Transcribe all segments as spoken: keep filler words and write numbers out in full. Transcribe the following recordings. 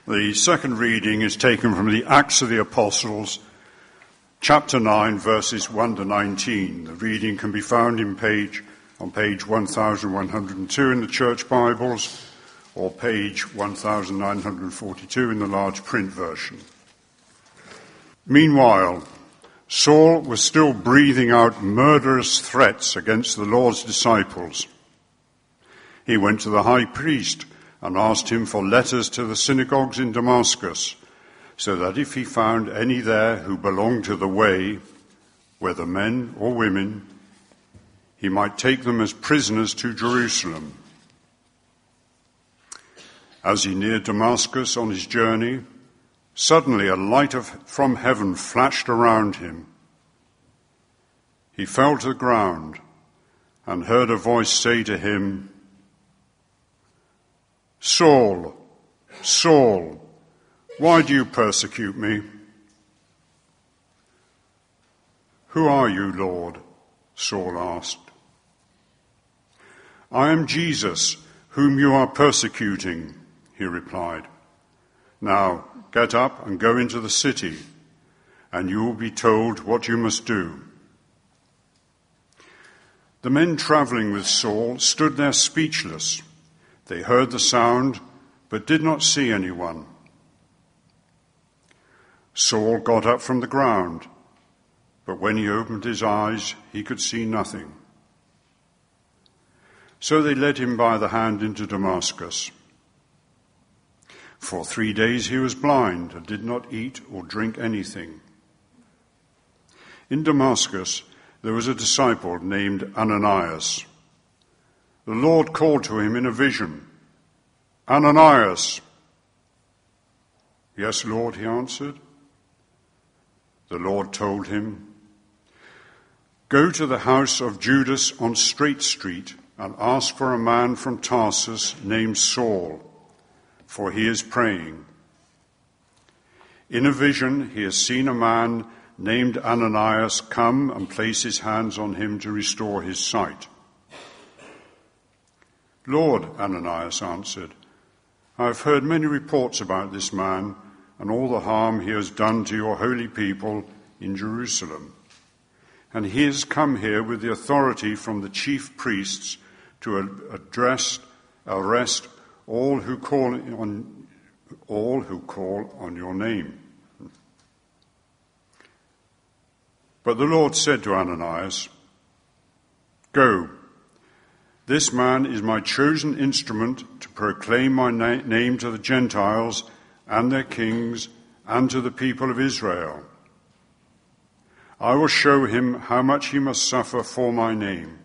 The second reading is taken from the Acts of the Apostles, chapter nine, verses one to nineteen. The reading can be found in page, on page one thousand one hundred two in the Church Bibles, or page one thousand nine hundred forty-two in the large print version. Meanwhile, Saul was still breathing out murderous threats against the Lord's disciples. He went to the high priest and asked him for letters to the synagogues in Damascus, so that if he found any there who belonged to the way, whether men or women, he might take them as prisoners to Jerusalem. As he neared Damascus on his journey, suddenly a light of, from heaven flashed around him. He fell to the ground and heard a voice say to him, "Saul, Saul, why do you persecute me?" "Who are you, Lord?" Saul asked. "I am Jesus, whom you are persecuting," he replied. "Now get up and go into the city, and you will be told what you must do." The men traveling with Saul stood there speechless. They heard the sound, but did not see anyone. Saul got up from the ground, but when he opened his eyes, he could see nothing. So they led him by the hand into Damascus. For three days he was blind and did not eat or drink anything. In Damascus there was a disciple named Ananias. The Lord called to him in a vision, "Ananias." "Yes, Lord," he answered. The Lord told him, "Go to the house of Judas on Straight Street and ask for a man from Tarsus named Saul, for he is praying. In a vision he has seen a man named Ananias come and place his hands on him to restore his sight." "Lord," Ananias answered, "I have heard many reports about this man and all the harm he has done to your holy people in Jerusalem. And he has come here with the authority from the chief priests to address, arrest all who call on all who call on your name." But the Lord said to Ananias, "Go. This man is my chosen instrument to proclaim my na- name to the Gentiles and their kings and to the people of Israel. I will show him how much he must suffer for my name."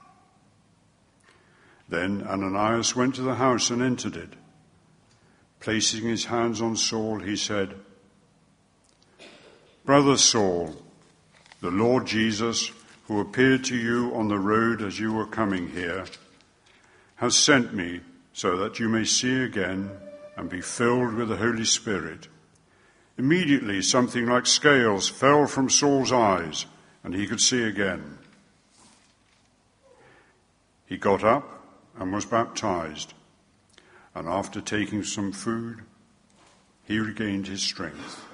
Then Ananias went to the house and entered it. Placing his hands on Saul, he said, "Brother Saul, the Lord Jesus, who appeared to you on the road as you were coming here, has sent me so that you may see again and be filled with the Holy Spirit." Immediately something like scales fell from Saul's eyes, and he could see again. He got up and was baptized, and after taking some food, he regained his strength.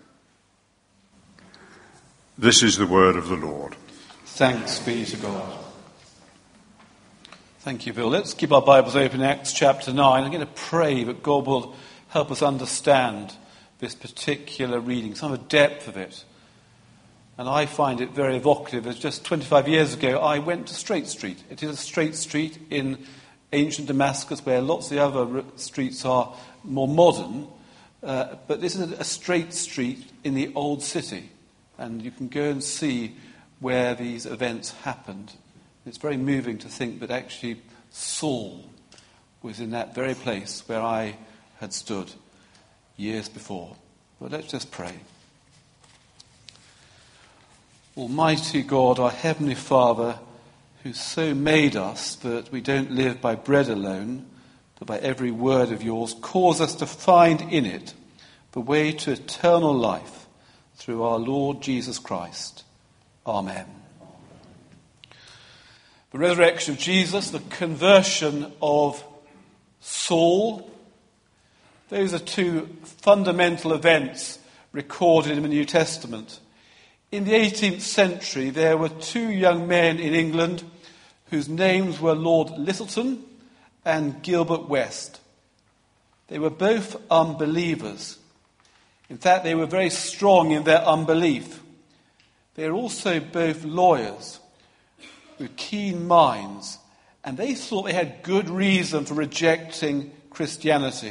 This is the word of the Lord. Thanks be to God. Thank you, Bill. Let's keep our Bibles open in Acts chapter nine. I'm going to pray that God will help us understand this particular reading, some of the depth of it. And I find it very evocative. As just twenty-five years ago, I went to Straight Street. It is a straight street in ancient Damascus where lots of the other streets are more modern. Uh, but this is a straight street in the old city. And you can go and see where these events happened. It's very moving to think that actually Saul was in that very place where I had stood years before. But let's just pray. Almighty God, our Heavenly Father, who so made us that we don't live by bread alone, but by every word of yours, cause us to find in it the way to eternal life through our Lord Jesus Christ. Amen. The resurrection of Jesus, the conversion of Saul, Those are two fundamental events recorded in the New Testament. In the eighteenth century, there were two young men in England whose names were Lord Lyttelton and Gilbert West. They were both unbelievers. In fact, they were very strong in their unbelief. They were also both lawyers with keen minds, and they thought they had good reason for rejecting Christianity.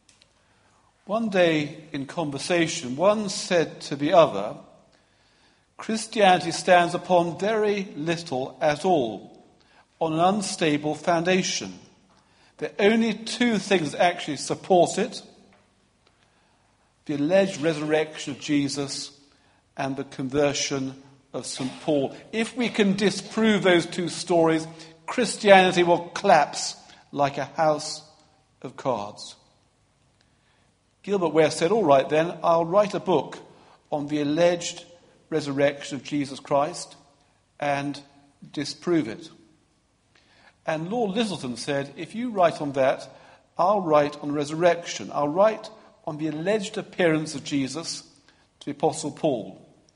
One day in conversation, one said to the other, "Christianity stands upon very little at all, on an unstable foundation. There are only two things that actually support it: the alleged resurrection of Jesus and the conversion of Saint Paul. If we can disprove those two stories, Christianity will collapse like a house of cards." Gilbert West said, "All right then, I'll write a book on the alleged resurrection of Jesus Christ and disprove it." And Lord Lyttelton said, "If you write on that, I'll write on the resurrection. I'll write on the alleged appearance of Jesus to the Apostle Paul.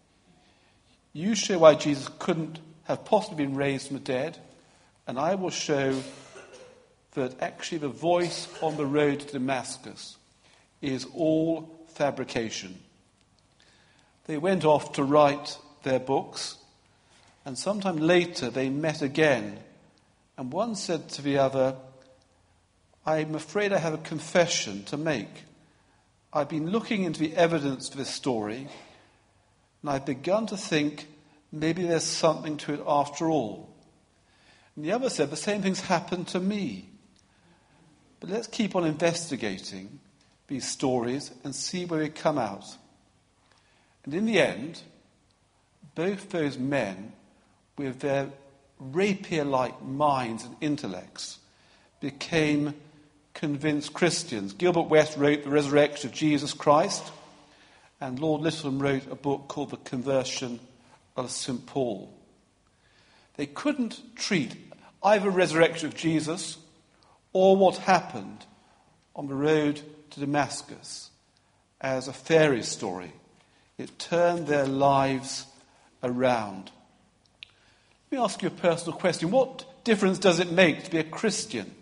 You show why Jesus couldn't have possibly been raised from the dead, and I will show that actually the voice on the road to Damascus is all fabrication." They went off to write their books, and sometime later they met again, and one said to the other, "I'm afraid I have a confession to make. I've been looking into the evidence for this story, and I've begun to think maybe there's something to it after all." And the other said, "The same thing's happened to me. But let's keep on investigating these stories and see where they come out." And in the end, both those men, with their rapier-like minds and intellects, became convinced Christians. Gilbert West wrote The Resurrection of Jesus Christ, and Lord Lyttelton wrote a book called The Conversion of Saint Paul. They couldn't treat either the resurrection of Jesus or what happened on the road to Damascus as a fairy story. It turned their lives around. Let me ask you a personal question. What difference does it make to be a Christian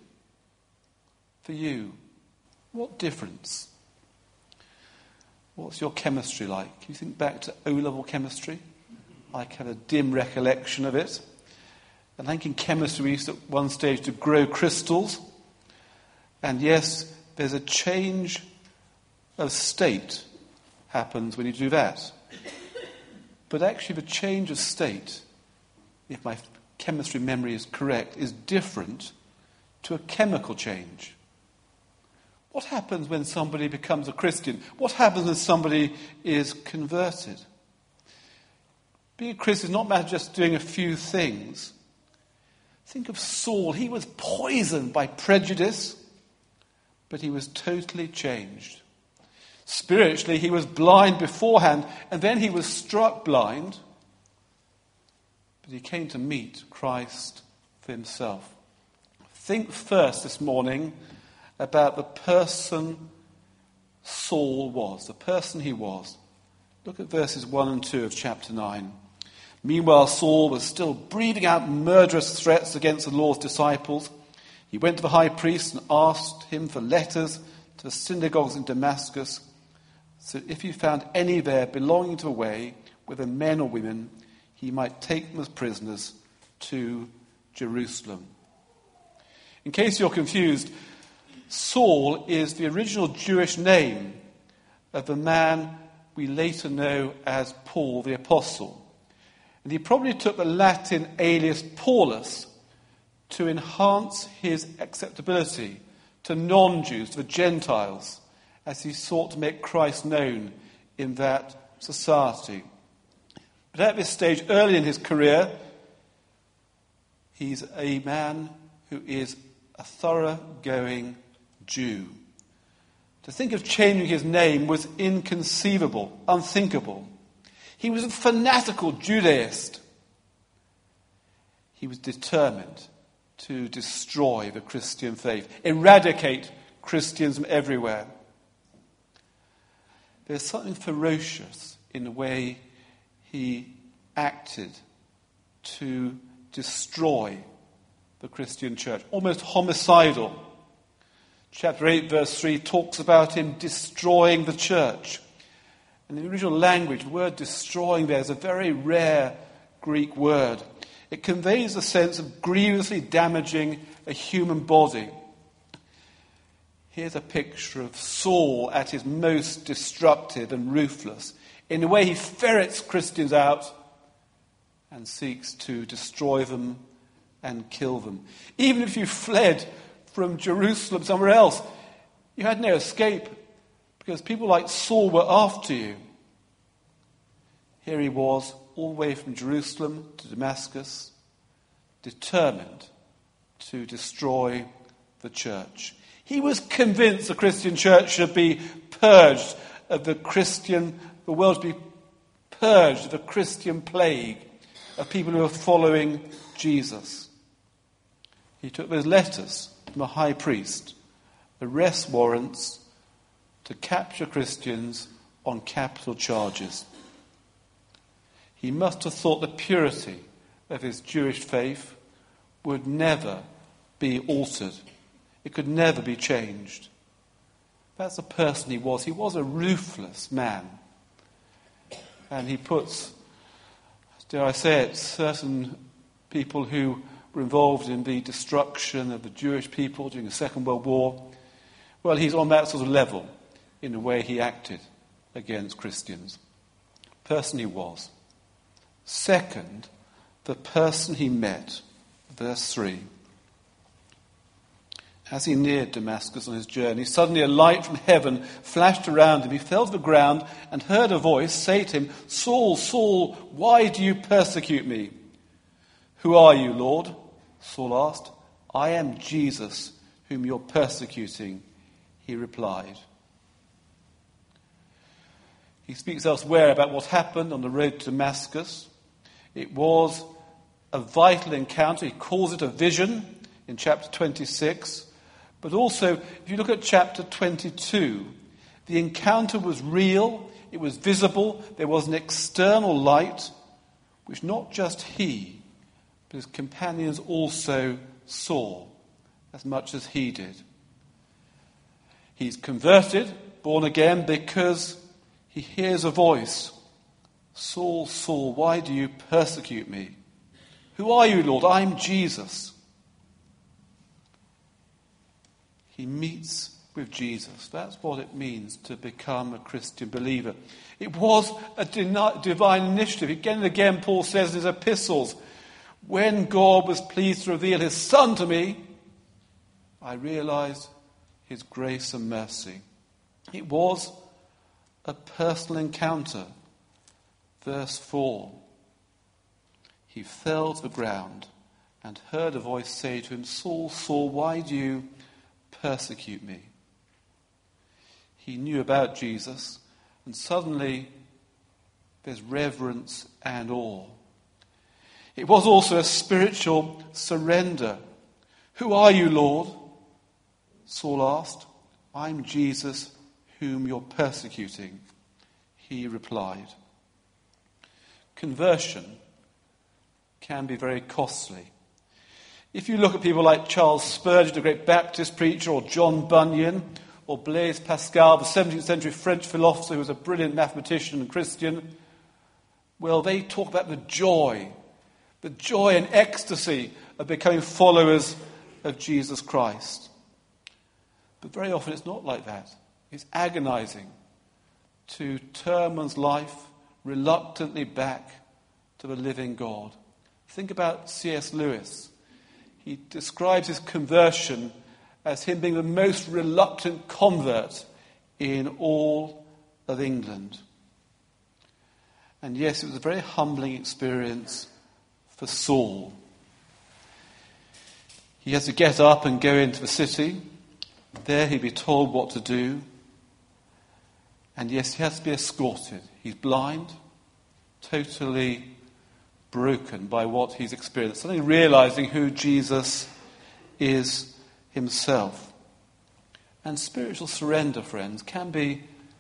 for you? What difference? What's your chemistry like? Can you think back to O-level chemistry? I have a dim recollection of it. I think in chemistry we used at one stage to grow crystals. And yes, there's a change of state happens when you do that. But actually the change of state, if my chemistry memory is correct, is different to a chemical change. What happens when somebody becomes a Christian? What happens when somebody is converted? Being a Christian is not about just doing a few things. Think of Saul. He was poisoned by prejudice, but he was totally changed. Spiritually, he was blind beforehand, and then he was struck blind, but he came to meet Christ for himself. Think first this morning about the person Saul was, the person he was. Look at verses one and two of chapter nine. Meanwhile, Saul was still breathing out murderous threats against the Lord's disciples. He went to the high priest and asked him for letters to the synagogues in Damascus, so if you found any there belonging to a way, whether men or women, he might take them as prisoners to Jerusalem. In case you're confused, Saul is the original Jewish name of the man we later know as Paul the Apostle. And he probably took the Latin alias Paulus to enhance his acceptability to non-Jews, to the Gentiles, as he sought to make Christ known in that society. But at this stage, early in his career, he's a man who is a thoroughgoing Jew. To think of changing his name was inconceivable, unthinkable. He was a fanatical Judaist. He was determined to destroy the Christian faith, eradicate Christians from everywhere. there's something ferocious in the way he acted to destroy the Christian church, almost homicidal. Chapter eight, verse three talks about him destroying the church. And in the original language, the word destroying there is a very rare Greek word. It conveys a sense of grievously damaging a human body. Here's a picture of Saul at his most destructive and ruthless, in the way he ferrets Christians out and seeks to destroy them and kill them. Even if you fled from Jerusalem somewhere else, you had no escape because people like Saul were after you. Here he was, all the way from Jerusalem to Damascus, determined to destroy the church. He was convinced the Christian church should be purged of the Christian, the world should be purged of the Christian plague of people who are following Jesus. He took those letters from a high priest, arrest warrants to capture Christians on capital charges. He must have thought the purity of his Jewish faith would never be altered. It could never be changed. That's the person he was. He was a ruthless man. And he puts, dare I say it, certain people who were involved in the destruction of the Jewish people during the Second World War, well, he's on that sort of level in the way he acted against Christians. Person he was. Second, the person he met. Verse three. As he neared Damascus on his journey, suddenly a light from heaven flashed around him. He fell to the ground and heard a voice say to him, "Saul, Saul, why do you persecute me?" "Who are you, Lord?" Saul asked. "I am Jesus, whom you're persecuting," he replied. He speaks elsewhere about what happened on the road to Damascus. It was a vital encounter. He calls it a vision in chapter twenty-six. But also, if you look at chapter twenty-two, the encounter was real, it was visible, there was an external light, which not just he, but his companions also saw, as much as he did. He's converted, born again, because he hears a voice. "Saul, Saul, why do you persecute me?" "Who are you, Lord?" "I'm Jesus." He meets with Jesus. That's what it means to become a Christian believer. It was a divine initiative. Again and again, Paul says in his epistles, when God was pleased to reveal his Son to me, I realized his grace and mercy. It was a personal encounter. Verse four. He fell to the ground and heard a voice say to him, "Saul, Saul, why do you persecute me?" He knew about Jesus, and suddenly there's reverence and awe. It was also a spiritual surrender. "Who are you, Lord?" Saul asked. "I'm Jesus, whom you're persecuting," he replied. Conversion can be very costly. If you look at people like Charles Spurgeon, the great Baptist preacher, or John Bunyan, or Blaise Pascal, the seventeenth century French philosopher who was a brilliant mathematician and Christian, well, they talk about the joy, the joy and ecstasy of becoming followers of Jesus Christ. But very often it's not like that. It's agonizing to turn one's life reluctantly back to the living God. Think about C S Lewis. He describes his conversion as him being the most reluctant convert in all of England. And yes, it was a very humbling experience for Saul. He has to get up and go into the city. There he'd be told what to do. And yes, he has to be escorted. He's blind, totally broken by what he's experienced, suddenly realizing who Jesus is himself. And spiritual surrender, friends, can be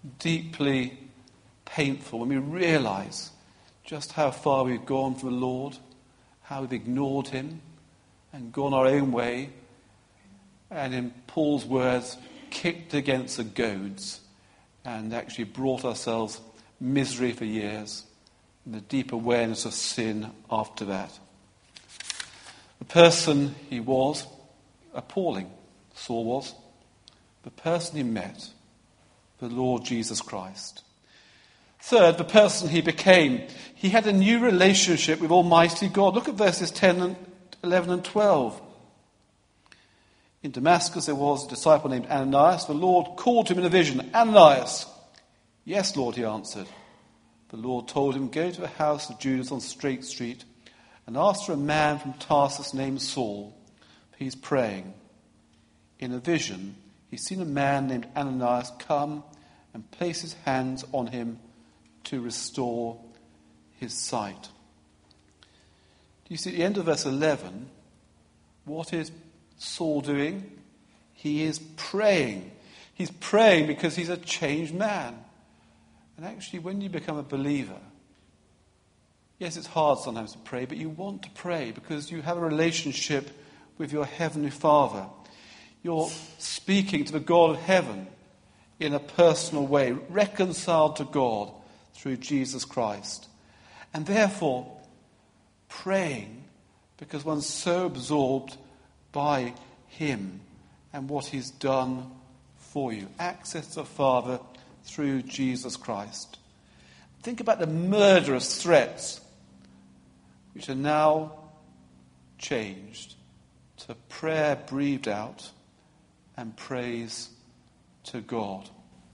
deeply painful when we realize just how far we've gone from the Lord, how we've ignored him and gone our own way, and in Paul's words, kicked against the goads and actually brought ourselves misery for years and the deep awareness of sin after that. The person he was, appalling, Saul was. The person he met, the Lord Jesus Christ. Third, the person he became. He had a new relationship with Almighty God. Look at verses ten and eleven and twelve. In Damascus there was a disciple named Ananias. The Lord called to him in a vision, "Ananias." "Yes, Lord," he answered. The Lord told him, "Go to the house of Judas on Straight Street and ask for a man from Tarsus named Saul, for he is praying." In a vision, he's seen a man named Ananias come and place his hands on him to restore his sight. Do you see at the end of verse eleven, what is Saul doing? He is praying. He's praying because he's a changed man. And actually, when you become a believer, yes, it's hard sometimes to pray, but you want to pray because you have a relationship with your Heavenly Father. You're speaking to the God of heaven in a personal way, reconciled to God through Jesus Christ. And therefore, praying because one's so absorbed by him and what he's done for you. Access to the Father through Jesus Christ. Think about the murderous threats which are now changed to prayer breathed out and praise to God.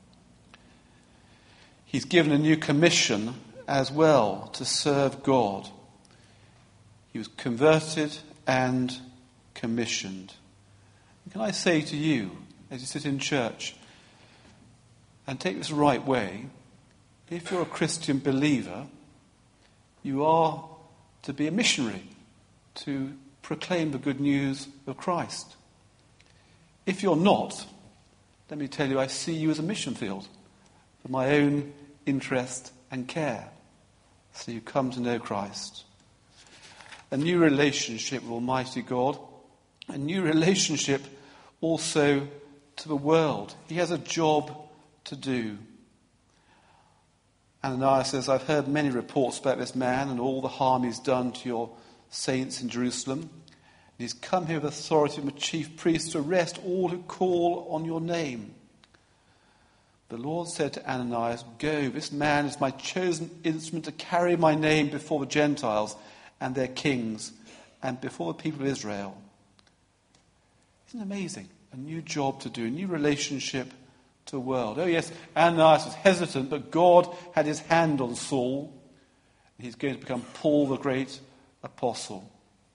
He's given a new commission as well to serve God. He was converted and commissioned. And can I say to you, as you sit in church, and take this the right way, if you're a Christian believer, you are to be a missionary, to proclaim the good news of Christ. If you're not, let me tell you, I see you as a mission field for my own interest and care. So you come to know Christ. A new relationship with Almighty God. A new relationship also to the world. He has a job to do. Ananias says, "I've heard many reports about this man and all the harm he's done to your saints in Jerusalem. And he's come here with authority from the chief priest to arrest all who call on your name." The Lord said to Ananias, "Go, this man is my chosen instrument to carry my name before the Gentiles and their kings and before the people of Israel." Isn't it amazing? A new job to do, a new relationship to the world. Oh yes, Ananias was hesitant, but God had his hand on Saul. And he's going to become Paul the great apostle.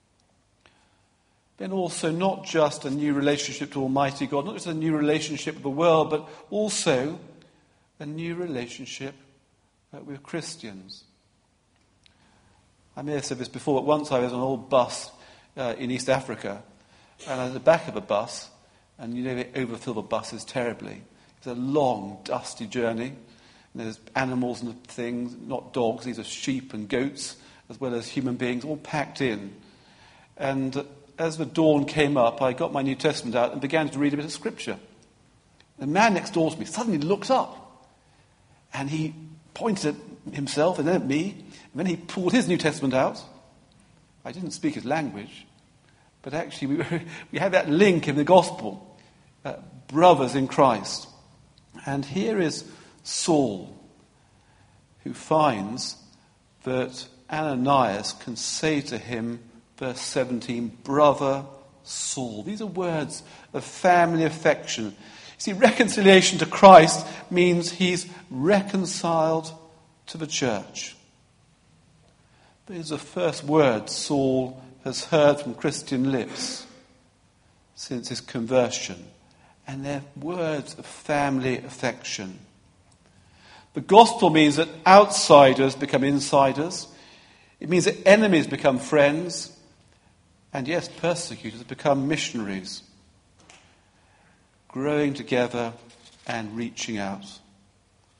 Then also not just a new relationship to Almighty God, not just a new relationship with the world, but also a new relationship uh, with Christians. I may have said this before, but once I was on an old bus uh, in East Africa, and I was at the back of a bus, and you know they overfill the buses terribly. It's a long, dusty journey. And there's animals and things, not dogs, these are sheep and goats, as well as human beings, all packed in. And as the dawn came up, I got my New Testament out and began to read a bit of Scripture. The man next door to me suddenly looked up, and he pointed at himself and then at me, and then he pulled his New Testament out. I didn't speak his language, but actually we, were, we had that link in the gospel, uh, brothers in Christ. And here is Saul, who finds that Ananias can say to him, verse seventeen, "Brother Saul." These are words of family affection. You see, reconciliation to Christ means he's reconciled to the church. These are the first words Saul has heard from Christian lips since his conversion. And they're words of family affection. The gospel means that outsiders become insiders. It means that enemies become friends. And yes, persecutors become missionaries. Growing together and reaching out.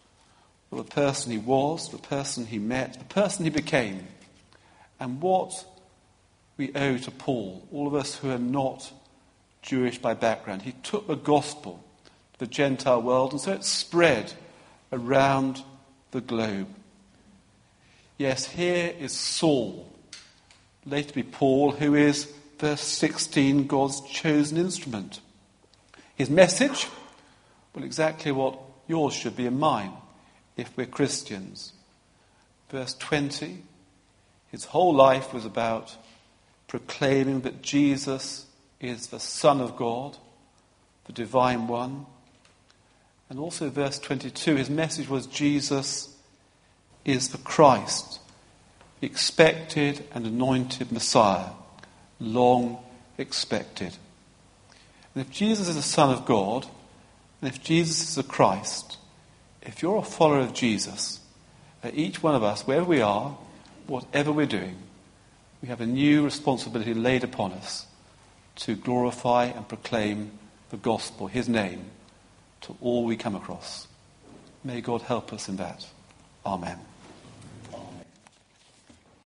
for the person he was, the person he met, the person he became, and what we owe to Paul, all of us who are not Jewish by background. He took the gospel to the Gentile world, and so it spread around the globe. Yes, here is Saul, later to be Paul, who is, verse sixteen, God's chosen instrument. His message, well, exactly what yours should be and mine, if we're Christians. Verse twenty, his whole life was about proclaiming that Jesus is the Son of God, the Divine One. And also verse twenty-two, his message was Jesus is the Christ, the expected and anointed Messiah, long expected. And if Jesus is the Son of God, and if Jesus is the Christ, if you're a follower of Jesus, each one of us, wherever we are, whatever we're doing, we have a new responsibility laid upon us to glorify and proclaim the gospel, his name, to all we come across. May God help us in that. Amen.